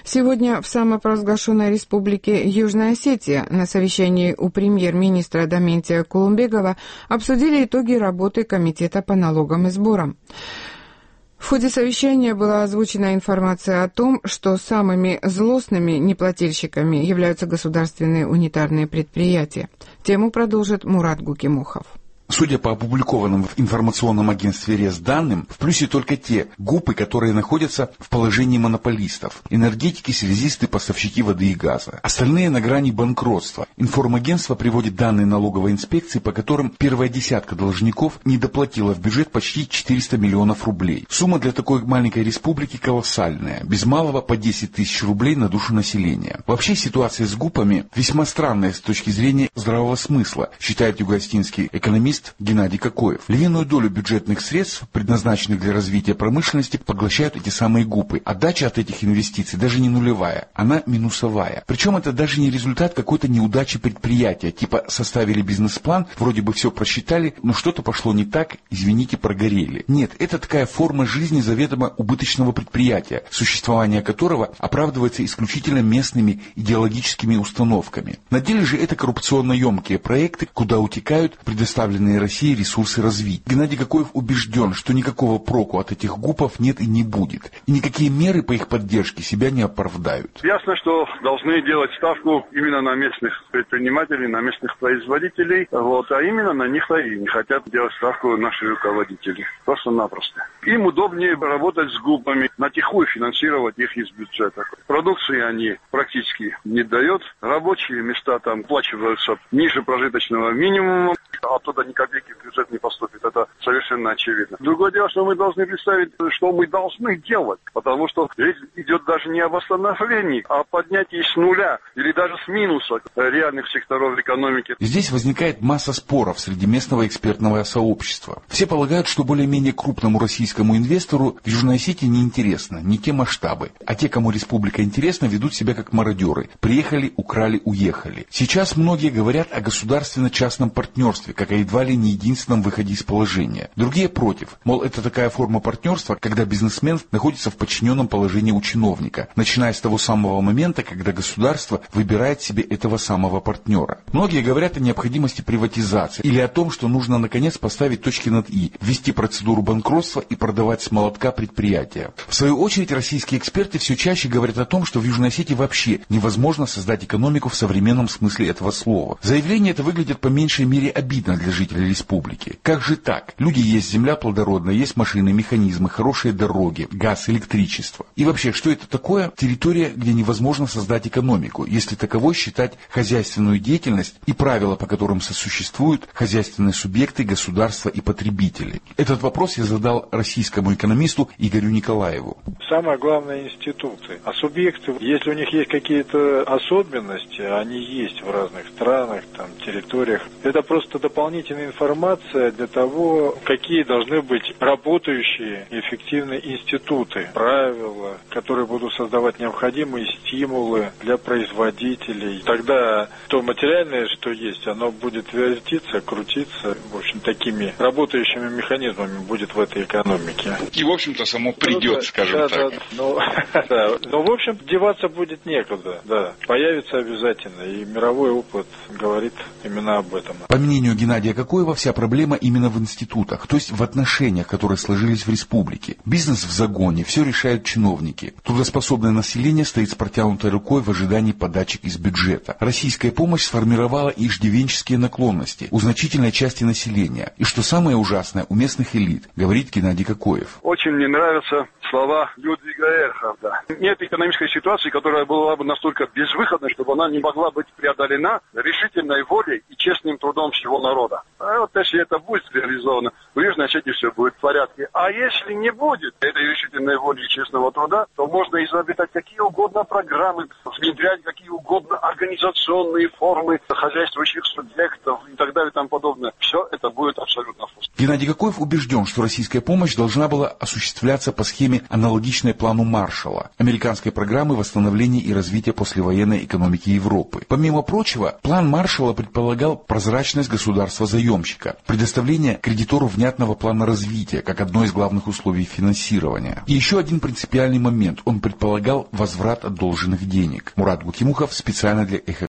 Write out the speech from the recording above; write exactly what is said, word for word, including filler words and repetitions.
Сегодня в самопровозглашенной республике Южная Осетия на совещании у премьер-министра Даментия Кулумбекова обсудили итоги работы Комитета по налогам и сборам. В ходе совещания была озвучена информация о том, что самыми злостными неплательщиками являются государственные унитарные предприятия. Тему продолжит Мурат Гукимухов. Судя по опубликованным в информационном агентстве РЕС данным, в плюсе только те ГУПы, которые находятся в положении монополистов: энергетики, связисты, поставщики воды и газа. Остальные на грани банкротства. Информагентство приводит данные налоговой инспекции, по которым первая десятка должников не доплатила в бюджет почти четыреста миллионов рублей. Сумма для такой маленькой республики колоссальная, без малого по десять тысяч рублей на душу населения. Вообще ситуация с ГУПами весьма странная с точки зрения здравого смысла, считает югоостинский экономист Геннадий Кокоев. Львиную долю бюджетных средств, предназначенных для развития промышленности, поглощают эти самые ГУПы. Отдача от этих инвестиций даже не нулевая, она минусовая. Причем это даже не результат какой-то неудачи предприятия, типа составили бизнес-план, вроде бы все просчитали, но что-то пошло не так, извините, прогорели. Нет, это такая форма жизни заведомо убыточного предприятия, существование которого оправдывается исключительно местными идеологическими установками. На деле же это коррупционно-емкие проекты, куда утекают предоставленные России ресурсы развития. Геннадий Кокоев убежден, что никакого проку от этих ГУПов нет и не будет. И никакие меры по их поддержке себя не оправдают. Ясно, что должны делать ставку именно на местных предпринимателей, на местных производителей, вот, а именно на них и не хотят делать ставку наши руководители. Просто-напросто. Им удобнее работать с ГУПами, натихую финансировать их из бюджета. Продукции они практически не дают. Рабочие места там оплачиваются ниже прожиточного минимума. Оттуда ни копейки в бюджет не поступит. Это совершенно очевидно. Другое дело, что мы должны представить, что мы должны делать. Потому что речь идет даже не о восстановлении, а о поднятии с нуля или даже с минуса реальных секторов экономики. Здесь возникает масса споров среди местного экспертного сообщества. Все полагают, что более-менее крупному российскому инвестору в Южной Осетии не интересно, не те масштабы. А те, кому республика интересна, ведут себя как мародеры. Приехали, украли, уехали. Сейчас многие говорят о государственно-частном партнерстве, как о едва ли не единственном выходе из положения. Другие против. Мол, это такая форма партнерства, когда бизнесмен находится в подчиненном положении у чиновника, начиная с того самого момента, когда государство выбирает себе этого самого партнера. Многие говорят о необходимости приватизации или о том, что нужно наконец поставить точки над «и», ввести процедуру банкротства и продавать с молотка предприятия. В свою очередь, российские эксперты все чаще говорят о том, что в Южной Осетии вообще невозможно создать экономику в современном смысле этого слова. Заявление это выглядит по меньшей мере обидно для жителей республики. Как же так? Люди есть, земля плодородная, есть машины, механизмы, хорошие дороги, газ, электричество. И вообще, что это такое? Территория, где невозможно создать экономику, если таковой считать хозяйственную деятельность и правила, по которым сосуществуют хозяйственные субъекты, государства и потребители. Этот вопрос я задал российскому экономисту Игорю Николаеву. Самое главное — институты. А субъекты, если у них есть какие-то особенности, они есть в разных странах, там, территориях, это просто дополнительная информация для того, какие должны быть работающие эффективные институты, правила, которые будут создавать необходимые стимулы для производителей. Тогда то материальное, что есть, оно будет вертиться, крутиться, в общем, такими работающими механизмами будет в этой экономике. И, в общем-то, само придет, ну, скажем да, так. Да, ну, да. Но, в общем, деваться будет некуда, да. Появится обязательно, и мировой опыт говорит именно об этом. По мнению Геннадия Кокоева, вся проблема именно в институтах, то есть в отношениях, которые сложились в республике. Бизнес в загоне, все решают чиновники. Трудоспособное население стоит с протянутой рукой в ожидании подачек из бюджета. Российская помощь сформировала иждивенческие наклонности у значительной части населения. И что самое ужасное, у местных элит, говорит Геннадий Кокоев. Очень мне нравятся слова Людвига Эрхарда. Нет экономической ситуации, которая была бы настолько безвыходной, чтобы она не могла быть преодолена решительной волей и честным трудом всего народа. А вот если это будет реализовано, в Южной Осетии все будет в порядке. А если не будет этой решительной воли и честного труда, то можно изобретать какие угодно программы, внедрять какие угодно организационные формы хозяйствующих субъектов и так далее и тому подобное. Все это будет абсолютно пусто. Геннадий Кокоев убежден, что российская помощь должна была осуществляться по схеме, аналогичной плану Маршалла, американской программы восстановления и развития послевоенной экономики Европы. Помимо прочего, план Маршалла предполагал прозрачность государственного государства-заемщика, предоставление кредитору внятного плана развития как одно из главных условий финансирования. И еще один принципиальный момент. Он предполагал возврат одолженных денег. Мурат Гукимухов специально для Эхо